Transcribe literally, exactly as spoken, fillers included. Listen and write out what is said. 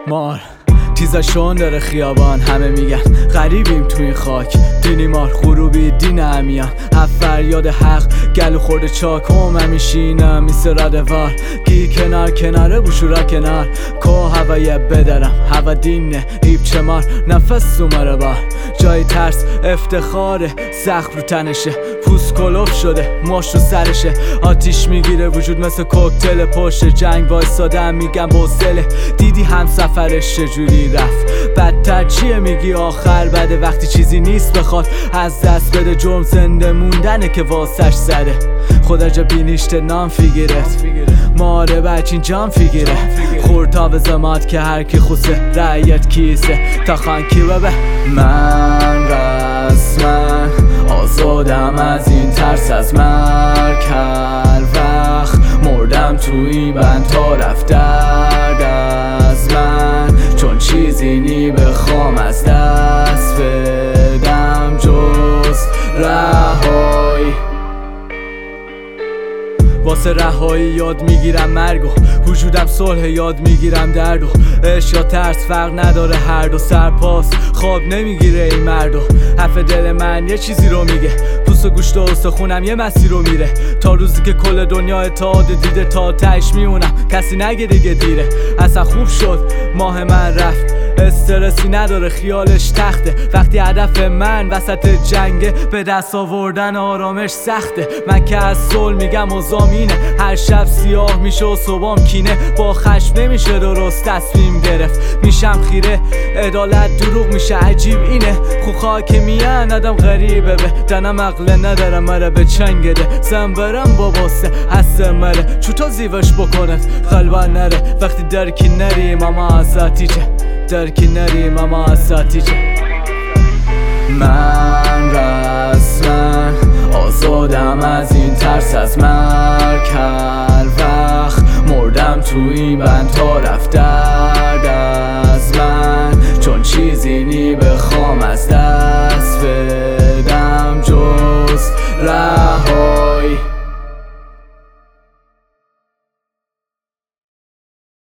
مار تیزشون داره خیابان، همه میگن غریبیم تو این خاک. دینی مار غروبی دین امیان، هفت فریاد حق گلو خورده چاکم همیشینم میسراد وار. گی کنار کناره بوشورا کنار که هوای بدرم هوا دینه ایب چمار نفس اومره بار. جای ترس افتخاره زخم رو تنشه، پوست کلوف شده ماش رو سرشه. آتیش میگیره وجود مثل کوکتل پشت جنگ وایسادم میگم بوسله. دیدی هم سفرش چجوری رفت، بدتر چیه میگی آخر بده. وقتی چیزی نیست بخواد از دست بده، جرم زنده موندنه که واسش زده. خدا جا بینیشته نام فیگیرت ماره بچین جام فیگیره. خورتا به زماد که هر کی خوسه رعیت کیسه تا خانکی ببه. من رسمن آزادم از این ترس از مرگ، هر وقت مردم تو این بند تا رفت درد از من. چون چیزی نی بخوام از دست بدم جز رهایی. واسه رهایی یاد میگیرم مرگ و وجودم صلح، یاد میگیرم درد و عشق یا ترس فرق نداره هر دو. سرپاس خواب نمیگیره این مرد و حرف دل من یه چیزی رو میگه. پوست و گوشت و استخونم یه مسیر رو میره تا روزی که کل دنیا اتحاد دیده تا تهش میمونم. کسی نگه دیگه دیره، اصلا خوب شد ماه من رفت. استرسی نداره خیالش تخته، وقتی هدف من وسط جنگه به دست آوردن آرامش سخته. من که از صلح میگم و زامینه، هر شب سیاه میشه و صبحام کینه. با خشم نمیشه درست تصمیم گرفت، میشم خیره عدالت دروغ میشه. عجیب اینه خو خاک میان آدم غریبه به دنم عقل ندارم مره به چنگده. زنبرم باباسه هسته مره چوتا زیوش بکنت قلبا نره. وقتی درکی نریم اما ازاتیچه درکی نریم اما ازاتیچه. من رسمن آزادم از این ترس از مرگ، هر وقت مردم تو این بند تا رفت